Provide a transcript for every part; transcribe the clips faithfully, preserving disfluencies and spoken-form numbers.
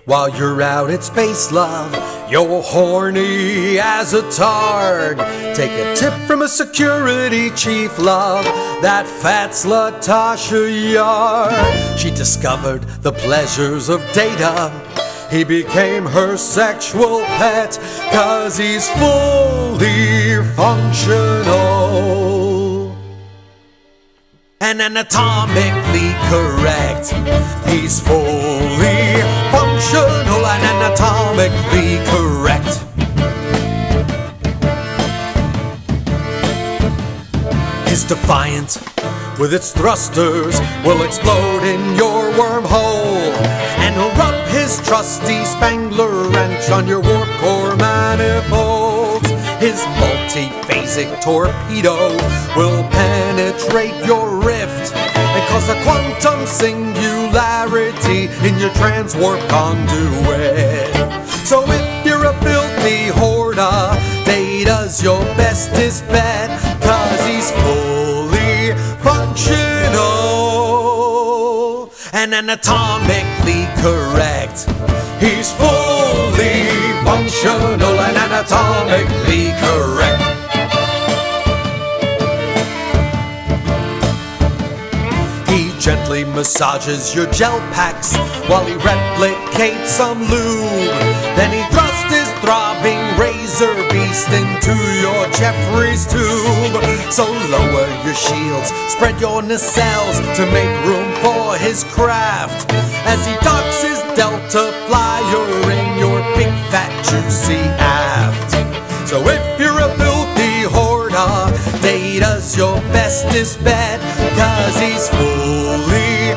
While you're out at space, love, you're horny as a targ. Take a tip from a security chief, love, that fat slut Tasha Yar. She discovered the pleasures of data. He became her sexual pet, 'cause he's fully functional and anatomically correct. He's fully functional and anatomically correct. His Defiant, with its thrusters, will explode in your wormhole, and he'll rub his trusty Spangler wrench on your warp core manifolds. His multi-phasic torpedo will penetrate your rift and cause a quantum singularity in your transwarp conduit. So if you're a filthy hoarder, Data's your bestest bet, 'cause he's fully functional and anatomically correct. He's fully functional and anatomically correct. He gently massages your gel packs while he replicates some lube. Then he thrusts his throbbing razor beast into your Jeffries tube. So lower your shields, spread your nacelles to make room for his craft, as he docks his Delta Flyer in your big fat juicy aft. So if you're a filthy hoarder, Data's your bestest bet, 'cause he's fully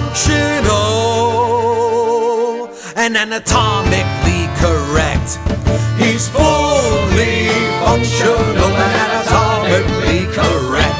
functional and anatomically correct. He's fully functional and anatomically correct.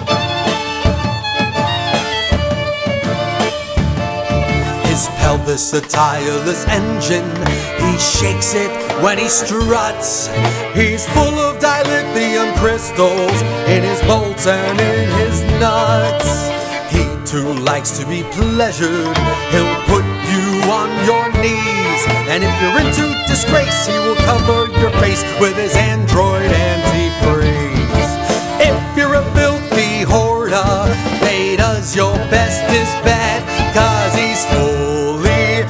His pelvis a tireless engine, he shakes it when he struts. He's full of dilithium crystals in his bolts and in his nuts. He too likes to be pleasured, he'll put you on your knees, and if you're into disgrace, he will cover your face with his android antifreeze. If you're a filthy hoarder, Data's your bestest bet, 'cause he's fully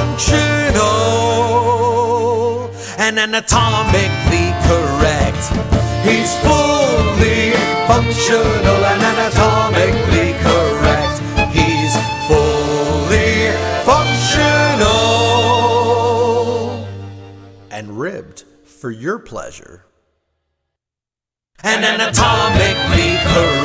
functional and anatomically correct. He's fully functional and anatomically correct. He's fully functional and ribbed for your pleasure and anatomically correct.